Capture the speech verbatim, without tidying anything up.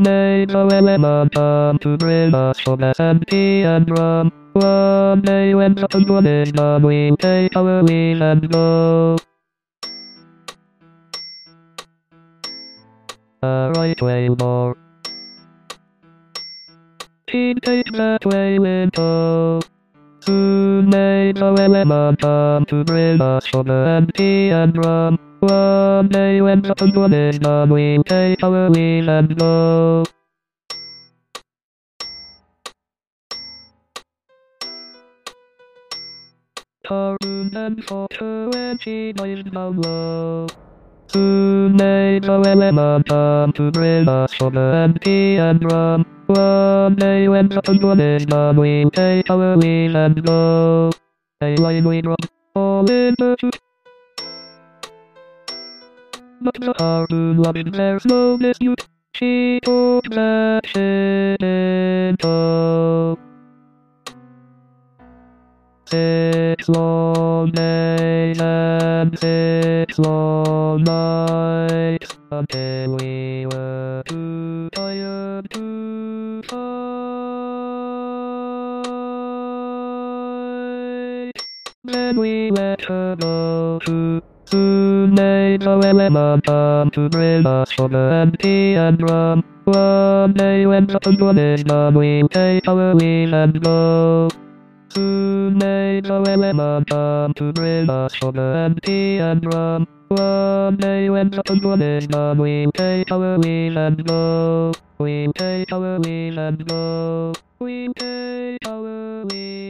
made no element come to bring us from S and P and rum. One day when the one is done, we'll take our leave and go. A right whale more. She'd take that whale in tow. Soon may no element come to bring us from the and tea and rum. One day when the one is done, we'll take our leave and go. Tarun and photo and she dies down low. Soon may no element come to bring us from the and tea and rum. One day when the one is done, we'll take our leave and go. A line we drop, all in the shoot. But the Harpoon loving there's no dispute. She took that shit in tow. Six long days and six long nights, until we were too tired to fight. Then we let her go too. Soon may no element come to bring us from the and tea and rum. One day when the one is done, we'll take our leave and go. Soon may no element come to bring us from the and tea and rum. One day when the one is done, we'll take our leave and go. We'll take our leave and go. We'll take our leave.